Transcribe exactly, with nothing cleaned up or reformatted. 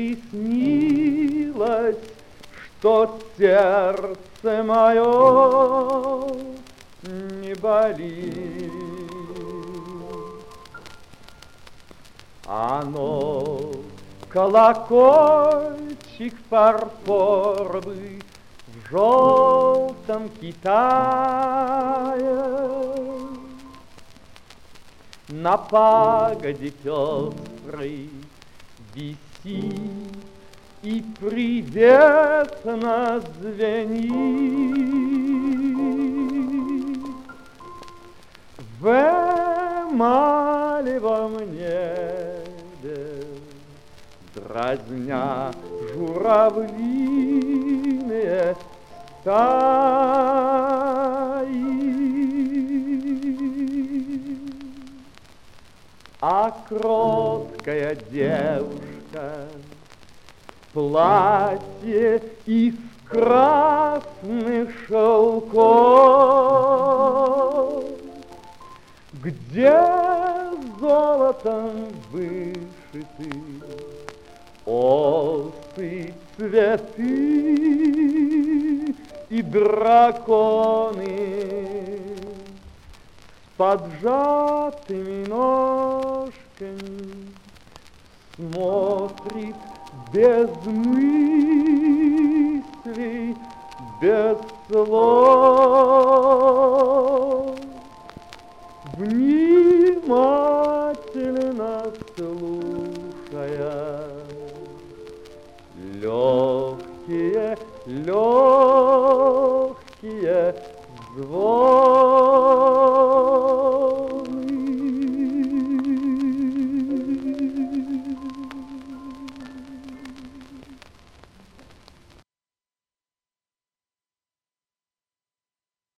приснилось, что сердце мое не болит. Оно колокольчик фарфоровый в желтом Китае, на пагоде пестрой висит и приветно звенит. В эмалевом небе, дразня журавлиные стаи, а кроткая девушка в платье из красных шелков, где золотом вышиты осы, цветы и драконы, с поджатыми ножками смотрит без мыслей, без слов, внимательно слушая легкие, легкие звуки.